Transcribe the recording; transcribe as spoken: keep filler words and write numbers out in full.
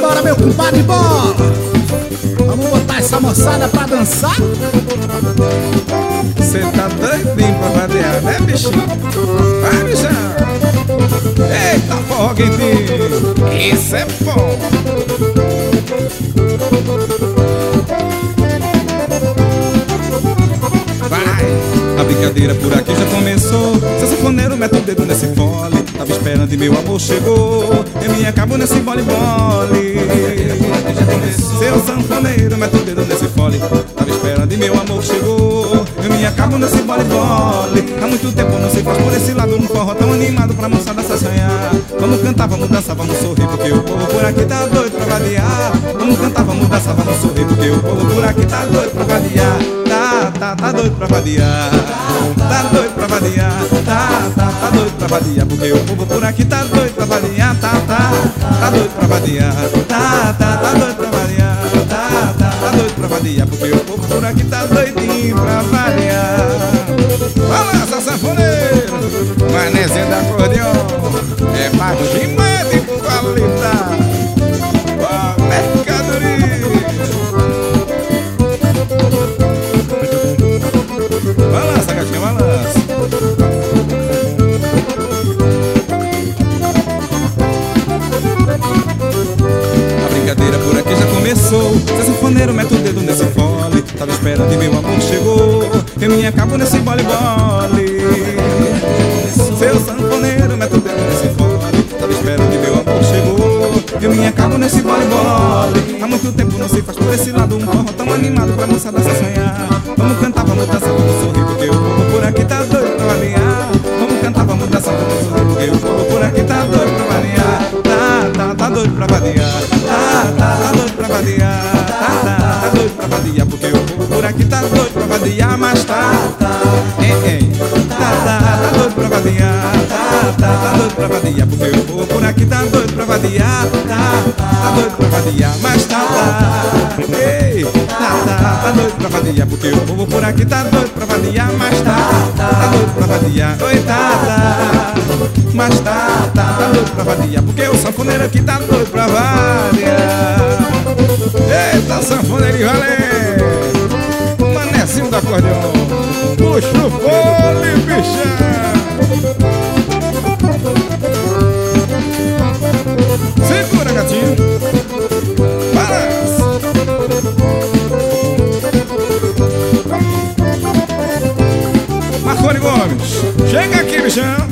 Bora, meu compadre, bora! Vamos botar essa moçada pra dançar? Cê tá doidinho pra vadear, né, bichinho? Vai, bichão! Eita, forró quentinho! Isso é bom! Vai! A brincadeira por aqui já começou. Seu sanfoneiro mete o dedo nesse fole. Tava esperando e meu amor chegou. Eu me acabo nesse vole-vole. Seu sanfoneiro mete o dedo nesse fole. Tava esperando e meu amor chegou. Eu me acabo nesse vole-vole. Há muito tempo não se faz por esse lado um forró tão animado pra moçada se assanhar. Vamos cantar, vamos dançar, vamos sorrir, porque o povo por aqui tá doido pra variar. Vamos cantar, vamos dançar, vamos sorrir, porque o povo por aqui tá doido pra variar. Tá, tá, tá doido pra variar. Tá doido pra variar. Tá, tá, tá doido pra variar, porque o povo por aqui tá doido pra variar. Tá, tá, tá doido pra variar. Tá, tá, tá doido pra variar. Tá, tá, tá doido pra variar, porque o povo por aqui tá doidinho pra variar. Balança, sanfoneiro, manezinho da acordeão. É bagimento de qualidade. Ó, mercadoria. Balança, gatinha, balança. A brincadeira por aqui já começou. Seu sanfoneiro mete o dedo nesse fole. Tava esperando e meu amor chegou. Eu me acabo nesse vole-vole. Seu sanfoneiro mete o dedo nesse fole. Tava esperando e meu amor chegou. Eu me acabo nesse vole-vole. Há muito tempo não se faz por esse lado um forró tão animado pra moçada se assanhar. Vamos cantar, vamos dançar, vamos sorrir, porque o povo por aqui tá doido pra variar. Vamos cantar, vamos dançar, vamos sorrir, porque o povo por aqui tá doido pra variar. Tá, tá, tá doido pra variar. Tá, tá, tá doido pra variar. Tá, tá, tá doido pra variar, porque o povo por aqui tá doido pra variar. Mas tá, tá, ei, ei. Tá, tá, tá doido pra variar. Tá, tá, tá doido pra variar, porque o povo por aqui tá doido pra variar. Tá, tá doido pra variar. Mas tá, tá, ei. Tá, tá, tá doido pra variar, porque o povo por aqui tá doido pra variar. Mas tá, tá doido pra variar. Oi, tá, tá. Mas tá, tá, tá doido pra variar, porque o sanfoneiro aqui tá doido pra variar. Eita, sanfoneiro e valente, manezinho do acordeão. Puxa o fole, bichão.